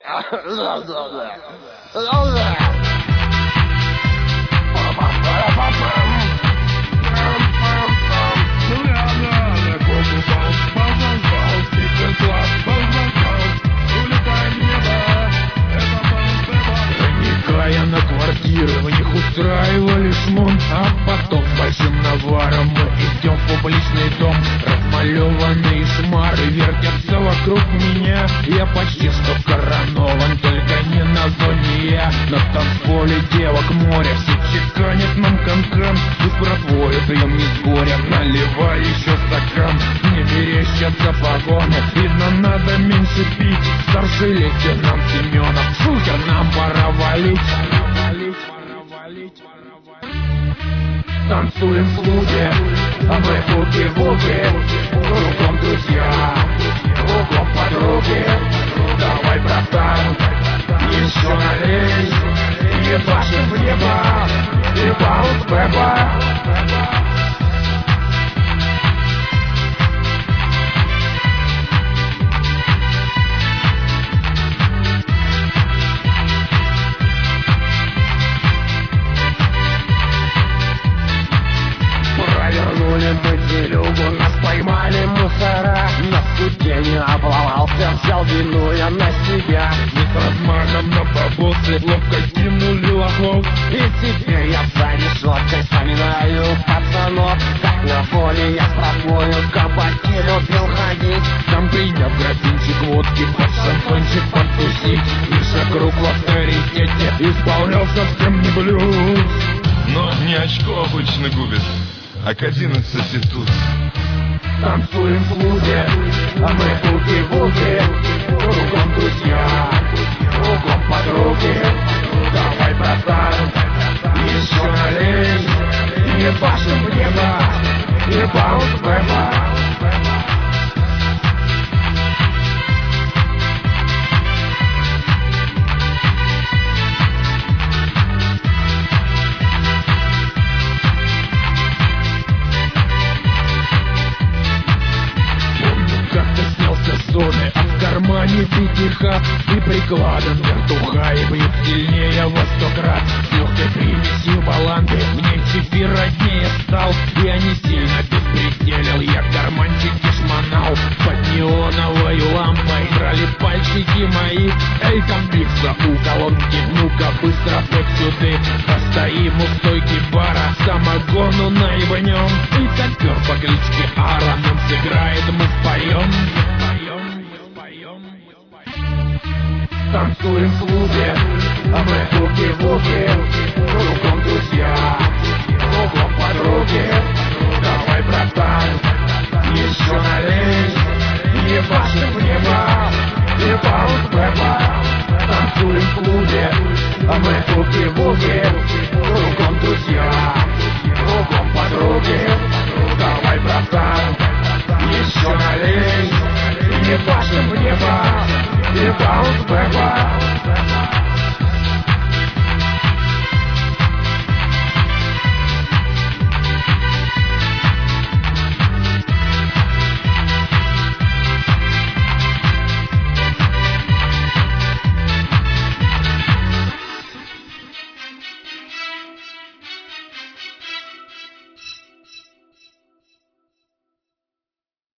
Проникая на квартиры, в них устраивали шмон, а потом с большим наваром мы идем в публичный дом. Размалеванные шмары вертятся вокруг меня. Я почти что коронован, только не на зоне я. На танцполе девок море, все чеканят нам канкан. И с братвою пьем не с горем, наливай еще стакан. Мне мерещатся погоны, видно надо меньше пить. Старший лейтенант Семенов, шухер, нам пора валить. Танцуем в клубе, а мы буги-буги. Кругом друзья, кругом подруги. Давай, братан, еще налей. Ебашим в небо, и баунс бэба. Провернули мы делюгу, нас поймали мусора. На суде не обломался, взял вину я на себя. Мы с размахом на бабосы ловко кинули лохов. И теперь я за решеткой вспоминаю пацанов. Как на поле я с братвою в кабаке любил ходить. Там приняв графинчик водки, под шансончик потусить. Миша круг в авторитете исполнял совсем не блюз. Но не очко обычно губит, а к 11 тут. Танцуем в клубе, а мы буги-буги. Кругом друзья, кругом подруги. Давай, братан, еще налей. Ебашим в небо, и баунс бэба. А в кармане пятиха и прикладом вертуха. И бьют сильнее во 100 крат. С легкой примесью баланды мне теперь роднее стал. Я не сильно беспределил, я карманчики шмонал. Под неоновой лампой играли пальчики мои. Эй, комбикса у колонки, ну-ка быстро под сюды. Постоим у стойки бара, самогону наебнем. И копер по кличке Ара нам сыграет, мы споем. Танцуем в клубе, а мы буги-буги. Кругом друзья, кругом подруги. Давай, братан, еще налей. Ебашим в небо, и баунс бэба. Танцуем в клубе, а мы буги-буги. Кругом друзья, кругом подруги. Давай, братан, еще налей. Ебашим в небо, и баунс бэба.